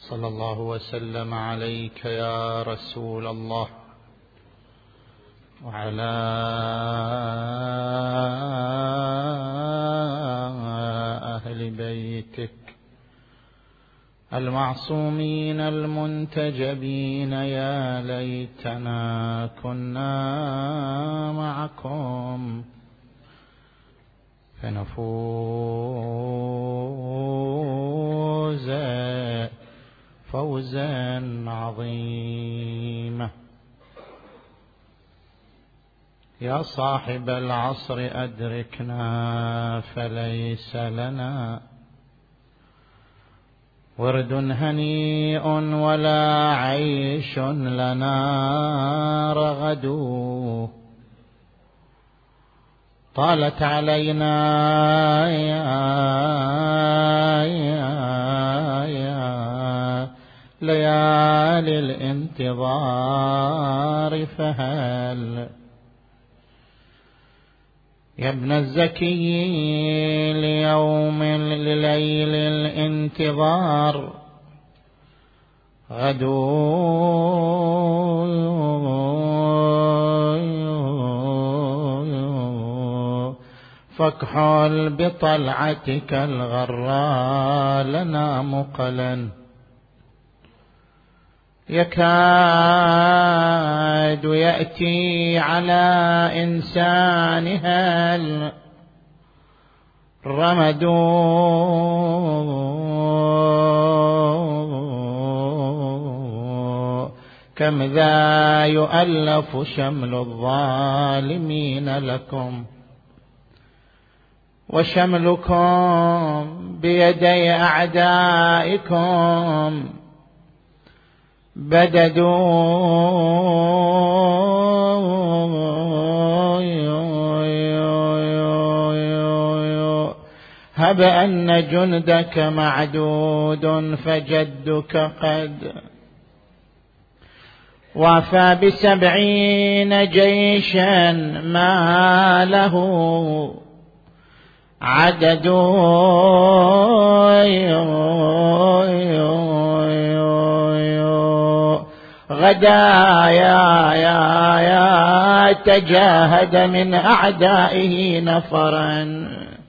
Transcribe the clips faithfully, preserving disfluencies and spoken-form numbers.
صلى الله وسلم عليك يا رسول الله وعلى أهل بيتك المعصومين المنتجبين. يا ليتنا كنا معكم فنفوز فوزا عظيما. يا صاحب العصر أدركنا فليس لنا ورد هنيء ولا عيش لنا رغد. طالت علينا يا يا يا ليالي الانتظار فهل يا ابن الزكي ليوم لليل الانتظار غدو فاكحل بطلعتك الغراء لنا مقلا. يكاد يأتي على إنسانها الرمد كم ذا يؤلف شمل الظالمين لكم وشملكم بيدي أعدائكم بددوا. هب أن جندك معدود فجدك قد وافى بسبعين جيشا ما له عدد. غدا يا يا يا تجاهد من أعدائه نفرا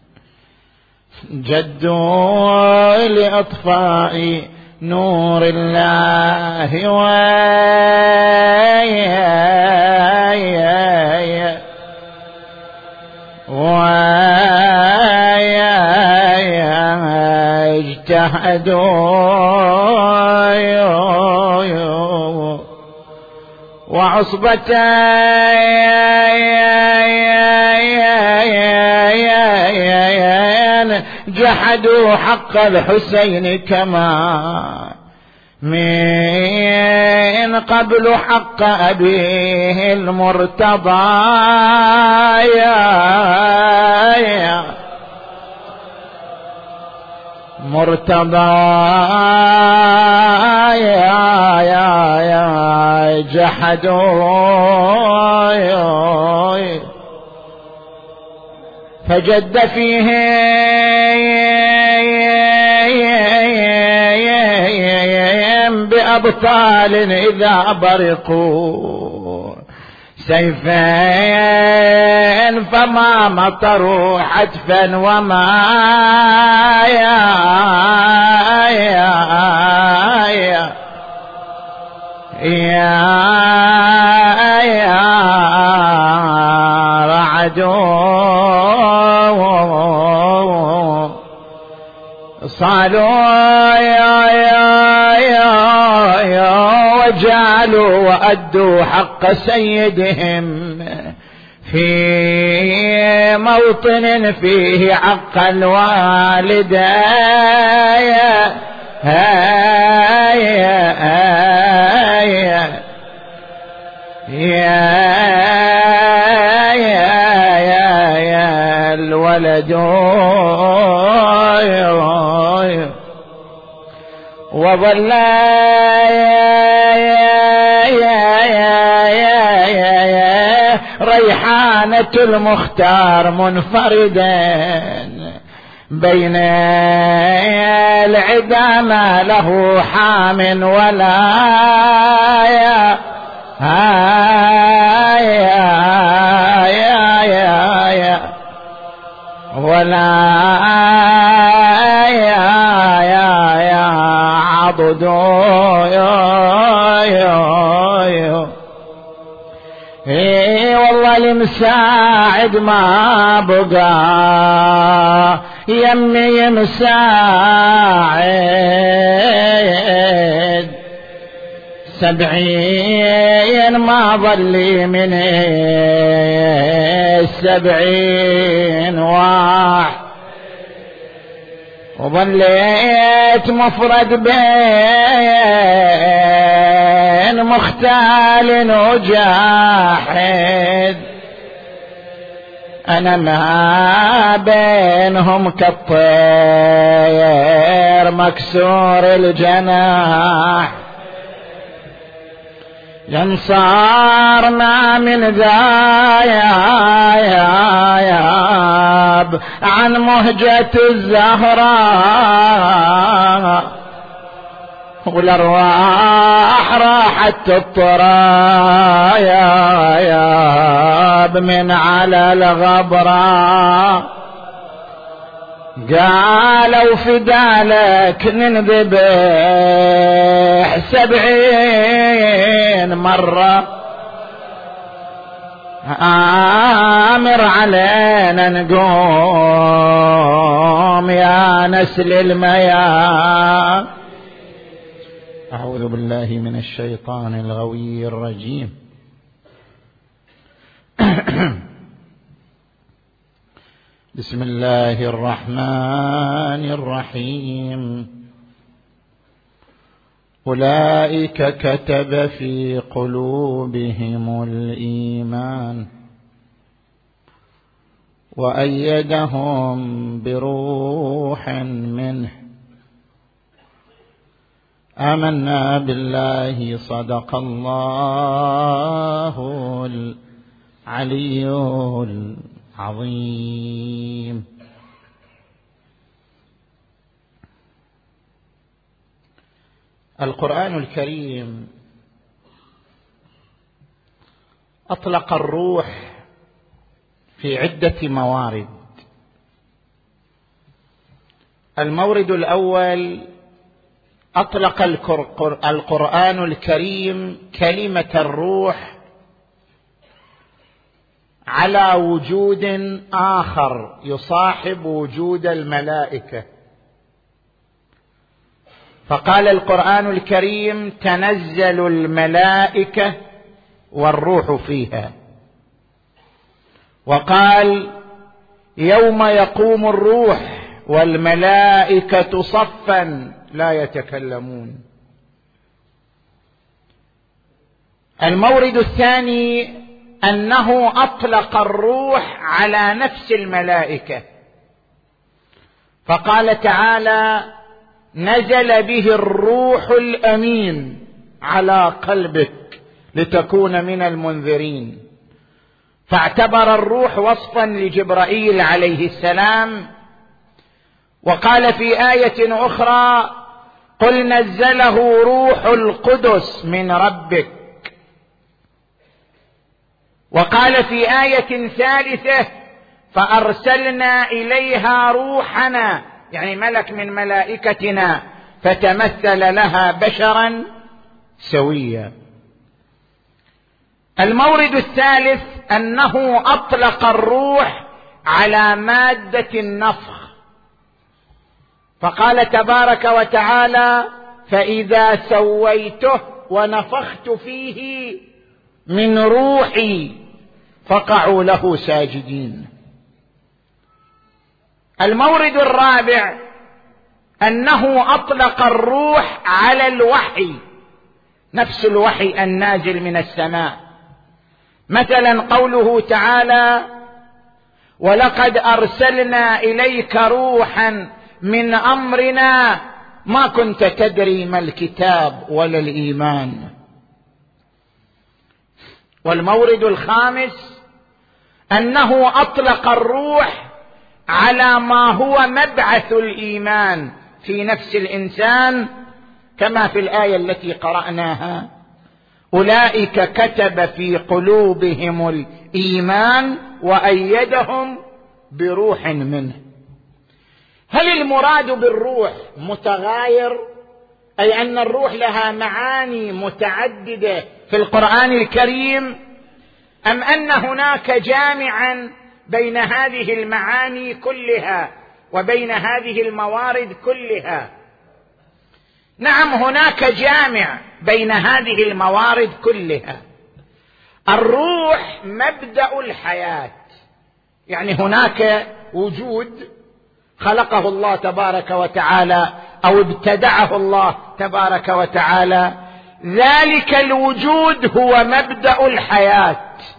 جدوا لإطفاء نور الله ويا ويا اجتهدوا وعصبة جحدوا حق الحسين كما من قبل حق أبيه المرتضى. يا مرتضى يا يا يا جحدوا فجد فيه بأبطال إذا برقوا سيفين فما مطروا حتفا وما يا يا يا يا يا رعدوا صالوا يا يا يا يا وجعلوا وأدوا حق سيدهم في موطن فيه حق الوالدين. يا يا يا يا يا الولد وظل ريحانة المختار منفردا بين العدا ما له حام ولا يا يا يا يا يا ولا يا يا يا عضد اي والله المساعد ما بقى يمي مساعد سبعين ما ظلي من السبعين واحد وظليت مفرد بين مختال وجاحد أنا ما بينهم كالطير مكسور الجناح ينصارنا من ذا ياب عن مهجة الزهراء والأرواح راحت الطرايا ياب من على الغبراء قالوا فدالك ننذبح سبعين مرة آمر علينا نقوم يا نسل المياه. أعوذ بالله من الشيطان الغوي الرجيم. بسم الله الرحمن الرحيم. أولئك كتب في قلوبهم الإيمان وأيدهم بروح منه آمنا بالله صدق الله العلي العظيم. القرآن الكريم أطلق الروح في عدة موارد. المورد الأول أطلق القرآن الكريم كلمة الروح على وجود آخر يصاحب وجود الملائكة، فقال القرآن الكريم تنزل الملائكة والروح فيها، وقال يوم يقوم الروح والملائكة صفا لا يتكلمون. المورد الثاني أنه أطلق الروح على نفس الملائكة، فقال تعالى نزل به الروح الأمين على قلبك لتكون من المنذرين، فاعتبر الروح وصفا لجبرائيل عليه السلام. وقال في آية أخرى قل نزله روح القدس من ربك. وقال في آية ثالثة فأرسلنا إليها روحنا، يعني ملك من ملائكتنا، فتمثل لها بشرا سويا. المورد الثالث أنه أطلق الروح على مادة النفخ، فقال تبارك وتعالى فإذا سويته ونفخت فيه من روحي فقعوا له ساجدين. المورد الرابع أنه أطلق الروح على الوحي، نفس الوحي النازل من السماء، مثلا قوله تعالى ولقد أرسلنا إليك روحا من أمرنا ما كنت تدري ما الكتاب ولا الإيمان. والمورد الخامس أنه أطلق الروح على ما هو مبعث الإيمان في نفس الإنسان، كما في الآية التي قرأناها: أولئك كتب في قلوبهم الإيمان وأيدهم بروح منه. هل المراد بالروح متغاير، أي أن الروح لها معاني متعددة في القرآن الكريم، أم أن هناك جامعا بين هذه المعاني كلها وبين هذه الموارد كلها؟ نعم، هناك جامع بين هذه الموارد كلها. الروح مبدأ الحياة، يعني هناك وجود خلقه الله تبارك وتعالى أو ابتدعه الله تبارك وتعالى، ذلك الوجود هو مبدأ الحياة.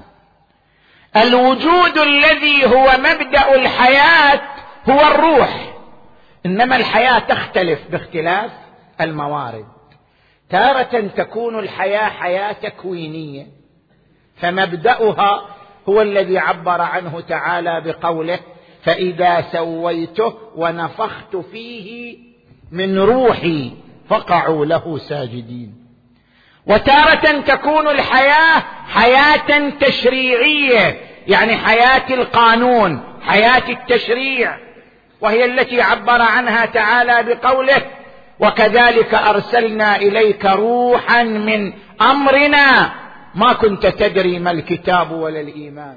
الوجود الذي هو مبدأ الحياة هو الروح، إنما الحياة تختلف باختلاف الموارد. تارة تكون الحياة حياة تكوينية، فمبدأها هو الذي عبر عنه تعالى بقوله: فإذا سويته ونفخت فيه من روحي فقعوا له ساجدين. وتارة تكون الحياة حياة تشريعية، يعني حياة القانون، حياة التشريع، وهي التي عبر عنها تعالى بقوله: وكذلك أرسلنا إليك روحا من أمرنا ما كنت تدري ما الكتاب ولا الإيمان.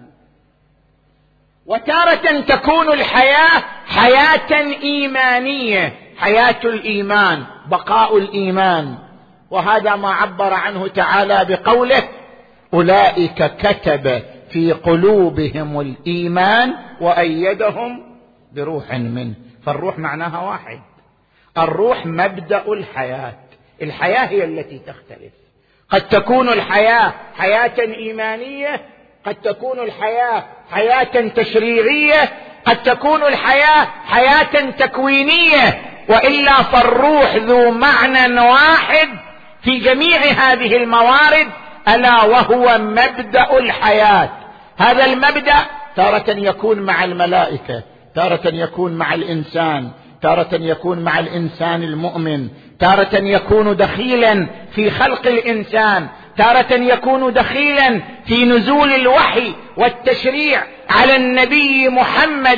وتارة تكون الحياة حياة إيمانية، حياة الإيمان، بقاء الإيمان، وهذا ما عبر عنه تعالى بقوله: أولئك كتب في قلوبهم الإيمان وأيدهم بروح منه. فالروح معناها واحد، الروح مبدأ الحياة. الحياة هي التي تختلف، قد تكون الحياة حياة إيمانية، قد تكون الحياة حياة تشريعية، قد تكون الحياة حياة تكوينية، وإلا فالروح ذو معنى واحد في جميع هذه الموارد، ألا وهو مبدأ الحياة. هذا المبدأ تارة يكون مع الملائكة، تارة يكون مع الإنسان، تارة يكون مع الإنسان المؤمن، تارة يكون دخيلا في خلق الإنسان، تارة يكون دخيلا في نزول الوحي والتشريع على النبي محمد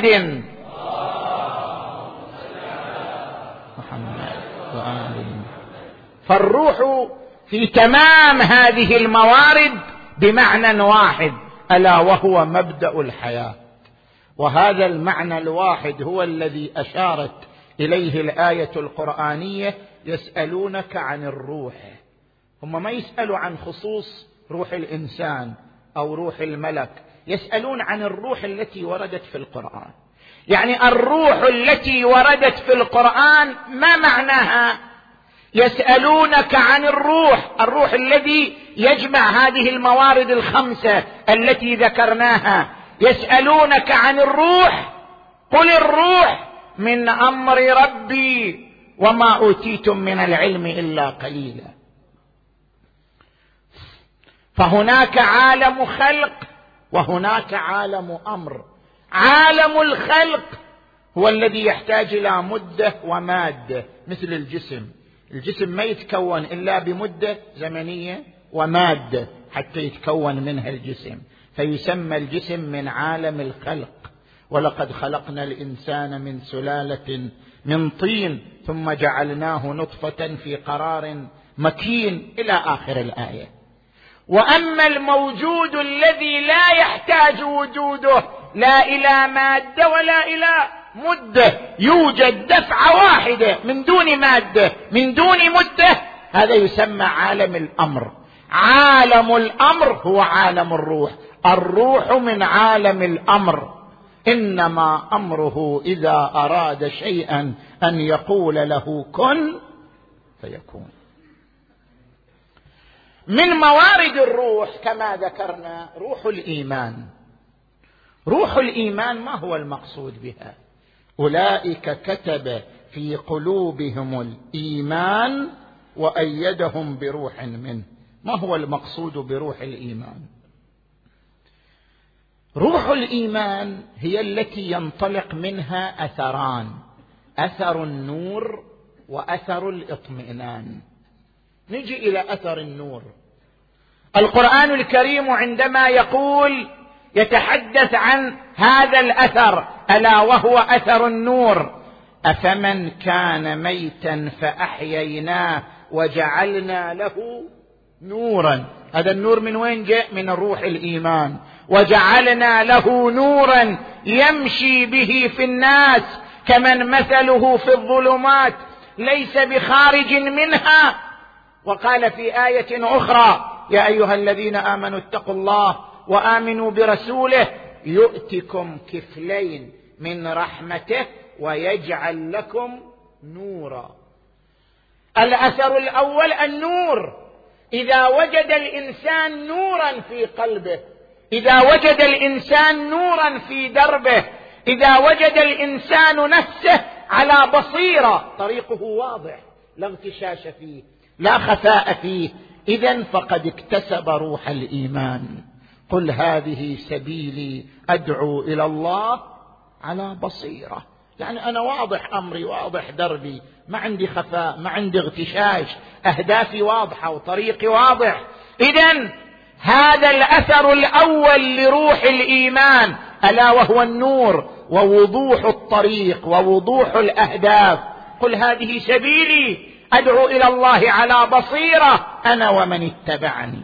محمد وآله. فالروح في تمام هذه الموارد بمعنى واحد، ألا وهو مبدأ الحياة. وهذا المعنى الواحد هو الذي أشارت إليه الآية القرآنية: يسألونك عن الروح. هم ما يسألوا عن خصوص روح الإنسان أو روح الملك، يسألون عن الروح التي وردت في القرآن. يعني الروح التي وردت في القرآن ما معناها؟ يسألونك عن الروح، الروح الذي يجمع هذه الموارد الخمسة التي ذكرناها. يسألونك عن الروح، قل الروح من أمر ربي وما أوتيتم من العلم إلا قليلا. فهناك عالم خلق وهناك عالم أمر. عالم الخلق هو الذي يحتاج إلى مدة ومادة، مثل الجسم. الجسم ما يتكون إلا بمدة زمنية ومادة حتى يتكون منها الجسم، فيسمى الجسم من عالم الخلق. ولقد خلقنا الإنسان من سلالة من طين ثم جعلناه نطفة في قرار مكين إلى آخر الآية. وأما الموجود الذي لا يحتاج وجوده لا إلى مادة ولا إلى مدة، يوجد دفعة واحدة من دون مادة من دون مدة، هذا يسمى عالم الأمر. عالم الأمر هو عالم الروح. الروح من عالم الأمر، إنما أمره إذا أراد شيئا أن يقول له كن فيكون. من موارد الروح كما ذكرنا روح الإيمان. روح الإيمان ما هو المقصود بها؟ أولئك كتب في قلوبهم الإيمان وأيدهم بروح منه. ما هو المقصود بروح الإيمان؟ روح الإيمان هي التي ينطلق منها أثران: أثر النور وأثر الإطمئنان. نجي إلى أثر النور. القرآن الكريم عندما يقول يتحدث عن هذا الأثر ألا وهو أثر النور: أفمن كان ميتا فأحييناه وجعلنا له نورا. هذا النور من وين جاء؟ من الروح الإيمان. وجعلنا له نورا يمشي به في الناس كمن مثله في الظلمات ليس بخارج منها. وقال في آية أخرى: يا أيها الذين آمنوا اتقوا الله وآمنوا برسوله يؤتكم كفلين من رحمته ويجعل لكم نورا. الأثر الأول النور. إذا وجد الإنسان نورا في قلبه، إذا وجد الإنسان نورا في دربه، إذا وجد الإنسان نفسه على بصيرة، طريقه واضح، لا اغتشاش فيه، لا خفاء فيه، إذن فقد اكتسب روح الإيمان. قل هذه سبيلي أدعو إلى الله على بصيرة، يعني أنا واضح أمري، واضح دربي، ما عندي خفاء، ما عندي اغتشاش، أهدافي واضحة وطريقي واضح. إذن هذا الأثر الأول لروح الإيمان ألا وهو النور ووضوح الطريق ووضوح الأهداف. قل هذه سبيلي أدعو إلى الله على بصيرة أنا ومن اتبعني.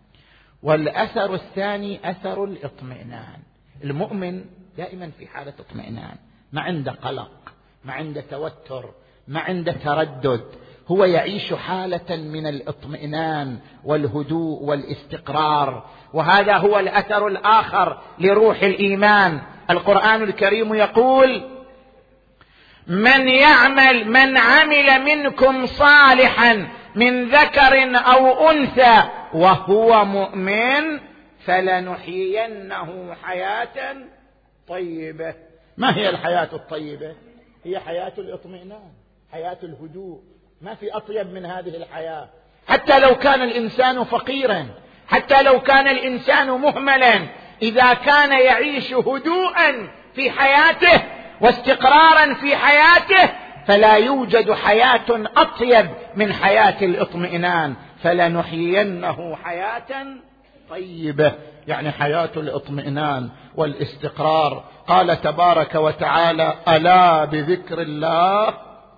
والأثر الثاني أثر الإطمئنان. المؤمن دائما في حالة اطمئنان، ما عنده قلق، ما عنده توتر، ما عنده تردد، هو يعيش حالة من الإطمئنان والهدوء والاستقرار. وهذا هو الأثر الآخر لروح الإيمان. القرآن الكريم يقول: من يعمل من عمل منكم صالحا من ذكر أو أنثى وهو مؤمن فلنحيينه حياة طيبة. ما هي الحياة الطيبة؟ هي حياة الإطمئنان، حياة الهدوء. ما في أطيب من هذه الحياة. حتى لو كان الإنسان فقيرا، حتى لو كان الإنسان مهملا، إذا كان يعيش هدوءا في حياته واستقرارا في حياته فلا يوجد حياة أطيب من حياة الإطمئنان. فلنحيينه حياة طيبة، يعني حياة الإطمئنان والاستقرار. قال تبارك وتعالى: ألا بذكر الله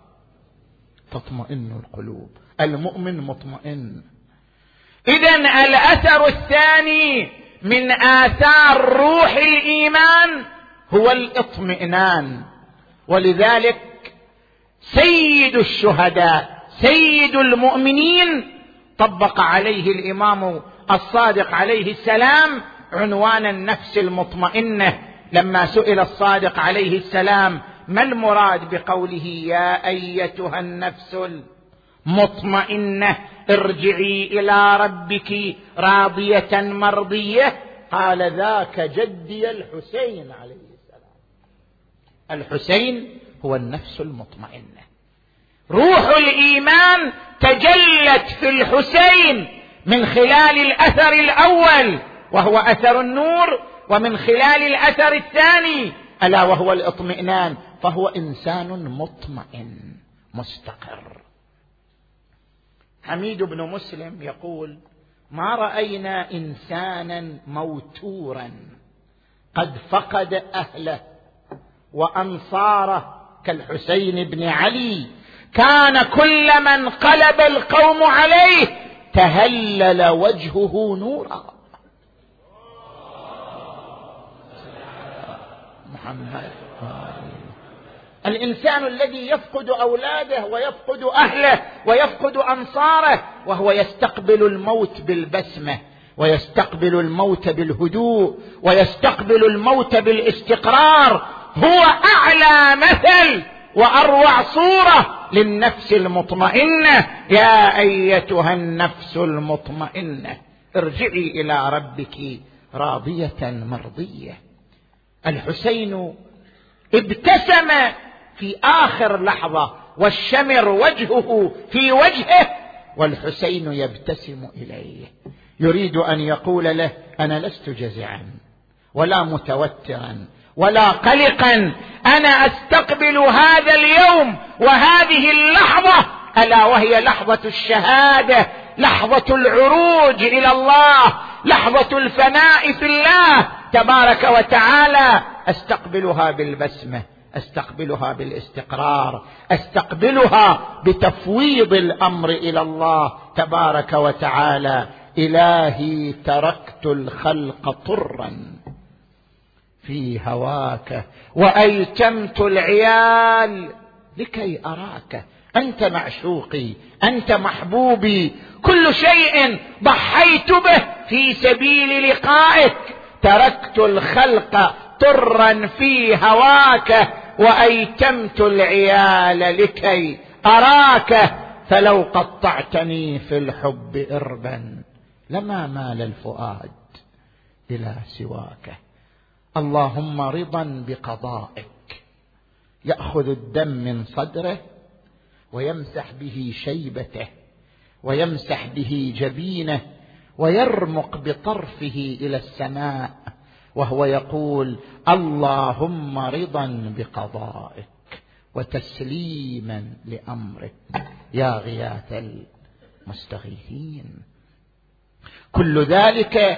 تطمئن القلوب. المؤمن مطمئن. إذن الأثر الثاني من آثار روح الإيمان هو الإطمئنان. ولذلك سيد الشهداء سيد المؤمنين طبق عليه الإمام الصادق عليه السلام عنوان النفس المطمئنة لما سئل الصادق عليه السلام: ما المراد بقوله يا أيتها النفس المطمئنة ارجعي إلى ربك راضية مرضية؟ قال: ذاك جدي الحسين عليه السلام. الحسين هو النفس المطمئنة. روح الإيمان تجلت في الحسين من خلال الأثر الأول وهو أثر النور، ومن خلال الأثر الثاني ألا وهو الإطمئنان، فهو إنسان مطمئن مستقر. حميد بن مسلم يقول: ما رأينا إنسانا موتورا قد فقد أهله وأنصاره كالحسين بن علي، كان كلما انقلب القوم عليه تهلل وجهه نورا. محمد. الإنسان الذي يفقد أولاده ويفقد أهله ويفقد أنصاره وهو يستقبل الموت بالبسمة، ويستقبل الموت بالهدوء، ويستقبل الموت بالاستقرار، هو أعلى مثل وأروع صورة للنفس المطمئنة. يا أيتها النفس المطمئنة ارجعي إلى ربك راضية مرضية. الحسين ابتسم في آخر لحظة والشمر وجهه في وجهه، والحسين يبتسم إليه، يريد أن يقول له: أنا لست جزعا ولا متوترا ولا قلقا. أنا أستقبل هذا اليوم وهذه اللحظة، ألا وهي لحظة الشهادة، لحظة العروج إلى الله، لحظة الفناء في الله تبارك وتعالى. أستقبلها بالبسمة، أستقبلها بالاستقرار، أستقبلها بتفويض الأمر إلى الله تبارك وتعالى. إلهي تركت الخلق طرا في هواك وأيتمت العيال لكي أراك، أنت معشوقي، أنت محبوبي، كل شيء ضحيت به في سبيل لقائك. تركت الخلق طرا في هواك وأيتمت العيال لكي أراك، فلو قطعتني في الحب إربا لما مال الفؤاد إلى سواك. اللهم رضا بقضائك يأخذ الدم من صدره ويمسح به شيبته ويمسح به جبينه ويرمق بطرفه إلى السماء وهو يقول اللهم رضا بقضائك وتسليما لأمرك يا غياث المستغيثين. كل ذلك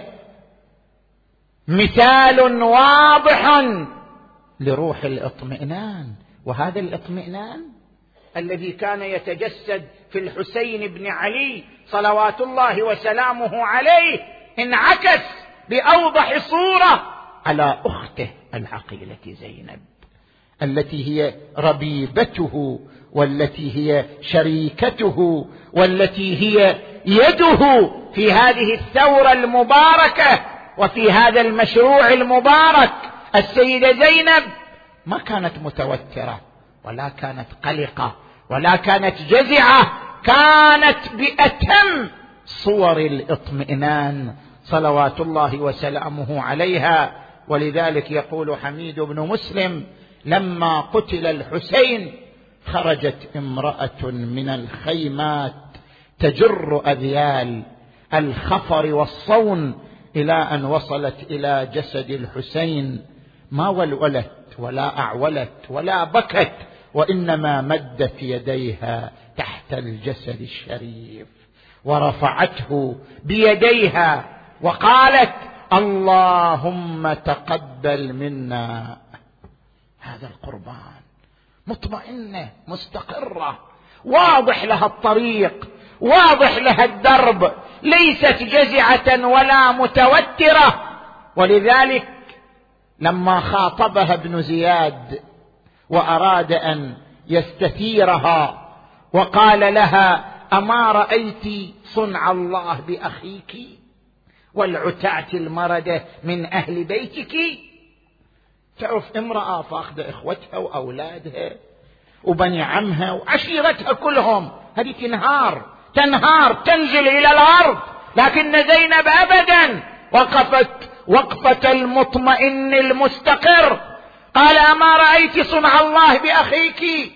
مثال واضح لروح الاطمئنان. وهذا الاطمئنان الذي كان يتجسد في الحسين بن علي صلوات الله وسلامه عليه انعكس بأوضح صورة على أخته العقيلة زينب، التي هي ربيبته والتي هي شريكته والتي هي يده في هذه الثورة المباركة وفي هذا المشروع المبارك. السيدة زينب ما كانت متوترة ولا كانت قلقة ولا كانت جزعة، كانت بأتم صور الاطمئنان صلوات الله وسلامه عليها. ولذلك يقول حميد بن مسلم لما قتل الحسين خرجت امرأة من الخيمات تجر أذيال الخفر والصون إلى أن وصلت إلى جسد الحسين، ما ولولت ولا أعولت ولا بكت، وإنما مدت يديها تحت الجسد الشريف ورفعته بيديها وقالت اللهم تقبل منا هذا القربان. مطمئنة مستقرة، واضح لها الطريق، واضح لها الدرب، ليست جزعة ولا متوترة. ولذلك لما خاطبها ابن زياد وأراد أن يستثيرها وقال لها أما رأيت صنع الله بأخيك والعتاة المردة من أهل بيتك؟ تعرف امرأة فاقدة إخوتها وأولادها وبني عمها وعشيرتها كلهم، هذه تنهار تنهار تنزل إلى الأرض، لكن زينب أبدا وقفت وقفة المطمئن المستقر. قال أما رأيت صنع الله بأخيك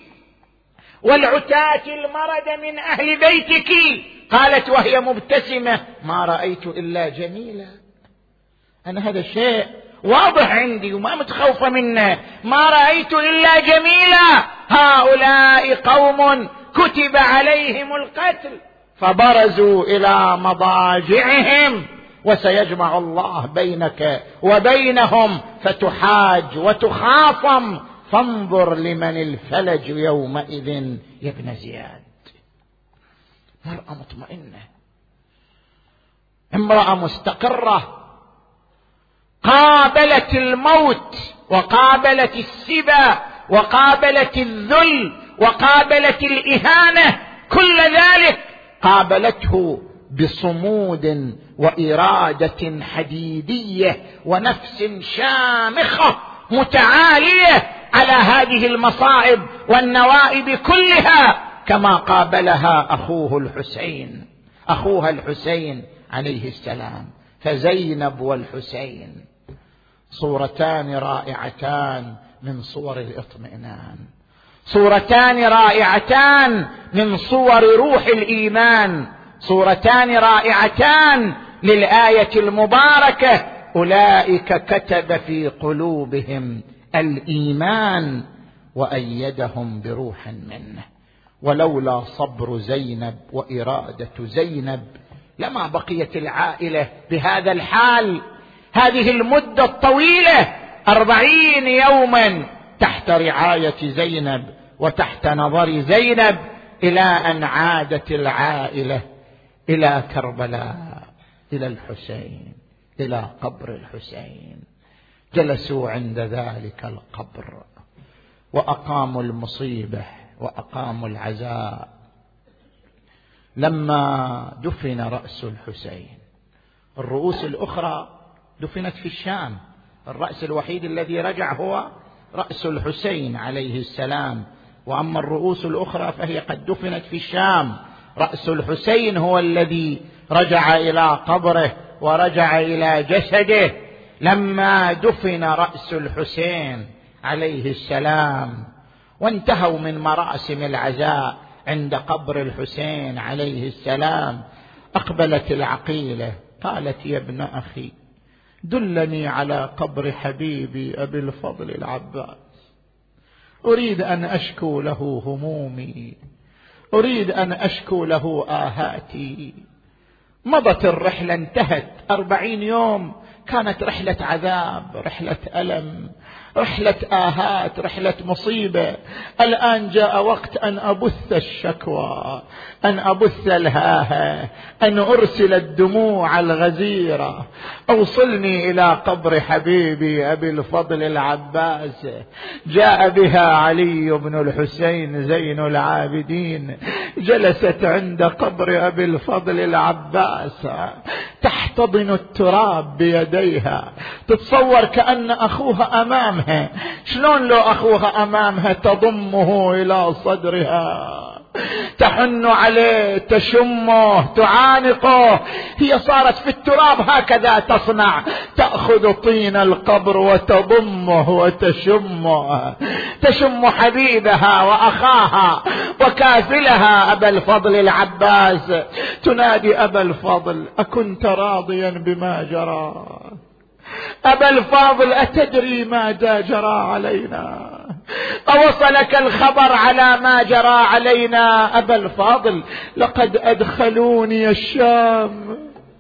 والعتاة المرد من أهل بيتك؟ قالت وهي مبتسمة ما رأيت إلا جميلة. أنا هذا الشيء واضح عندي وما متخوفة منه، ما رأيت إلا جميلة. هؤلاء قوم كتب عليهم القتل فبرزوا إلى مضاجعهم وسيجمع الله بينك وبينهم فتحاج وتخاصم، فانظر لمن الفلج يومئذ يا ابن زياد. مرأة مطمئنة، امرأة مستقرة، قابلت الموت وقابلت السبا وقابلت الذل وقابلت الإهانة، كل ذلك قابلته بصمود وإرادة حديدية ونفس شامخة متعالية على هذه المصائب والنوائب كلها، كما قابلها أخوه الحسين أخوها الحسين عليه السلام. فزينب والحسين صورتان رائعتان من صور الاطمئنان، صورتان رائعتان من صور روح الإيمان، صورتان رائعتان للآية المباركة أولئك كتب في قلوبهم الإيمان وأيدهم بروح منه. ولولا صبر زينب وإرادة زينب لما بقيت العائلة بهذا الحال هذه المدة الطويلة، أربعين يوما تحت رعاية زينب وتحت نظر زينب، إلى أن عادت العائلة إلى كربلاء، إلى الحسين، إلى قبر الحسين. جلسوا عند ذلك القبر وأقاموا المصيبة وأقاموا العزاء. لما دفن رأس الحسين، الرؤوس الأخرى دفنت في الشام، الرأس الوحيد الذي رجع هو رأس الحسين عليه السلام، وأما الرؤوس الأخرى فهي قد دفنت في الشام. رأس الحسين هو الذي رجع إلى قبره ورجع إلى جسده. لما دفن رأس الحسين عليه السلام وانتهوا من مراسم العزاء عند قبر الحسين عليه السلام، أقبلت العقيلة قالت: يا ابن أخي، دلني على قبر حبيبي أبي الفضل العباس، أريد أن أشكو له همومي، أريد أن أشكو له آهاتي. مضت الرحلة، انتهت أربعين يوم، كانت رحلة عذاب، رحلة ألم، رحلة آهات، رحلة مصيبة. الآن جاء وقت أن أبث الشكوى، أن أبث الهاهة، أن أرسل الدموع الغزيرة. أوصلني إلى قبر حبيبي أبي الفضل العباس. جاء بها علي بن الحسين زين العابدين، جلست عند قبر أبي الفضل العباس تحتضن التراب بيديها، تتصور كأن أخوها أمامها. شلون لو أخوها أمامها؟ تضمه إلى صدرها، تحن عليه، تشمه، تعانقه. هي صارت في التراب هكذا تصنع، تأخذ طين القبر وتضمه وتشمه، تشم حبيبها وأخاها وكافلها أبا الفضل العباس. تنادي: أبا الفضل، أكنت راضيا بما جرى؟ أبا الفاضل، أتدري ماذا جرى علينا؟ أوصلك الخبر على ما جرى علينا؟ أبا الفاضل، لقد أدخلوني الشام،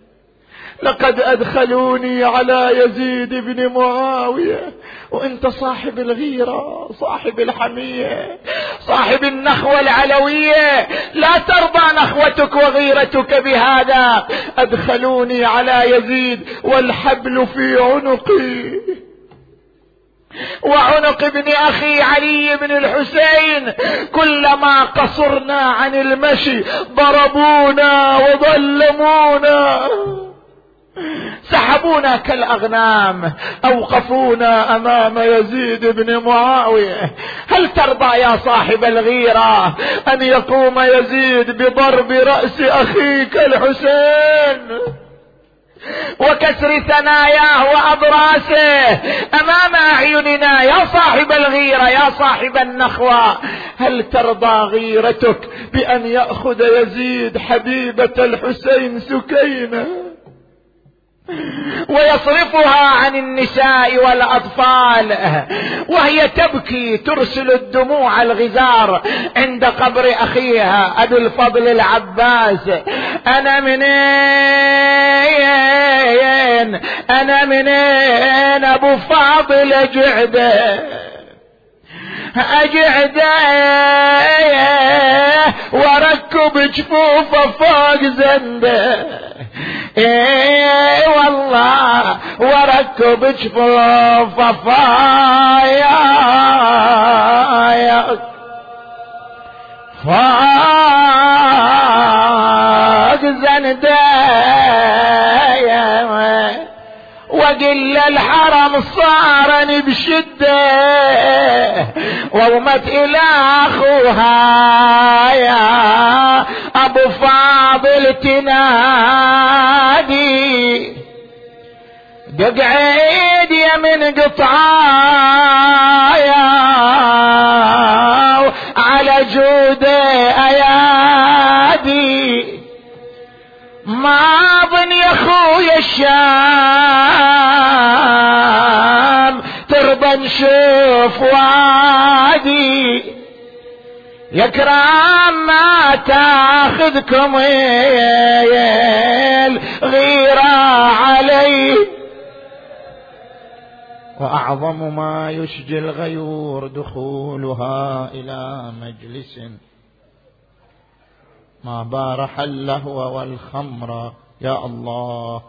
لقد أدخلوني على يزيد بن معاوية، وأنت صاحب الغيرة، صاحب الحمية، صاحب النخوة العلوية، لا ترضى نخوتك وغيرتك بهذا. أدخلوني على يزيد والحبل في عنقي وعنق ابن أخي علي بن الحسين، كلما قصرنا عن المشي ضربونا وظلمونا، سحبونا كالأغنام، أوقفونا أمام يزيد بن معاوية. هل ترضى يا صاحب الغيرة أن يقوم يزيد بضرب رأس أخيك الحسين وكسر ثناياه وأضراسه أمام أعيننا؟ يا صاحب الغيرة، يا صاحب النخوة، هل ترضى غيرتك بأن يأخذ يزيد حبيبة الحسين سكينة ويصرفها عن النساء والأطفال وهي تبكي ترسل الدموع الغزار عند قبر أخيها أبي الفضل العباس؟ أنا منين أنا منين أبو فاضل أجعده أجعده وركب جفوفه فوق زنده، ايه والله وركب جفوفه فوق زنده، وقل الحرم صارني بشده وومت الى اخوها يا ابو فاضل تنادي، دق عيد يا من قطعايا على جود ايادي، ما ظن يا خويا الشام ترضى نشوف وادي يا كرام ما تاخذكم الغيرة علي. وأعظم ما يشجي الغيور دخولها إلى مجلس ما بارح اللهو والخمر. يا الله،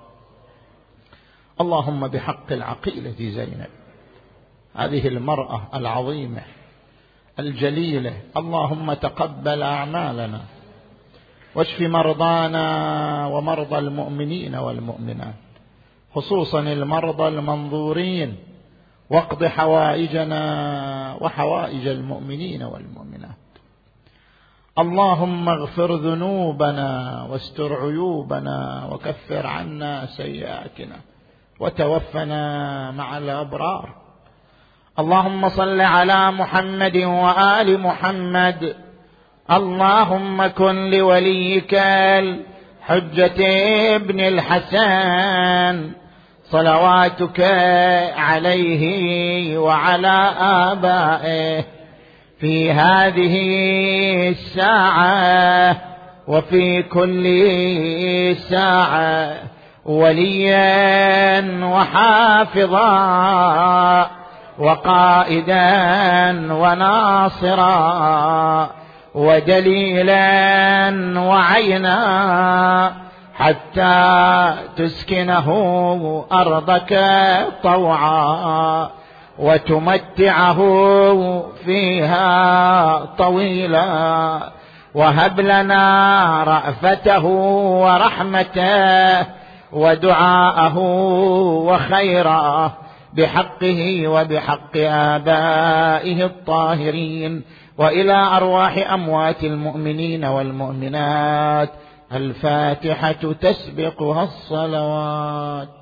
اللهم بحق العقيلة زينب هذه المرأة العظيمة الجليلة، اللهم تقبل أعمالنا واشف مرضانا ومرضى المؤمنين والمؤمنات، خصوصا المرضى المنظورين، واقض حوائجنا وحوائج المؤمنين والمؤمنات. اللهم اغفر ذنوبنا واستر عيوبنا وكفر عنا سيئاتنا وتوفنا مع الأبرار. اللهم صل على محمد وآل محمد. اللهم كن لوليك الحجة ابن الحسن صلواتك عليه وعلى آبائه في هذه الساعة وفي كل ساعة وليا وحافظا وقائدا وناصرا ودليلا وعينا حتى تسكنه أرضك طوعا وتمتعه فيها طويلا، وهب لنا رأفته ورحمته ودعاءه وخيره بحقه وبحق آبائه الطاهرين، وإلى أرواح أموات المؤمنين والمؤمنات. الفاتحة تسبقها الصلوات.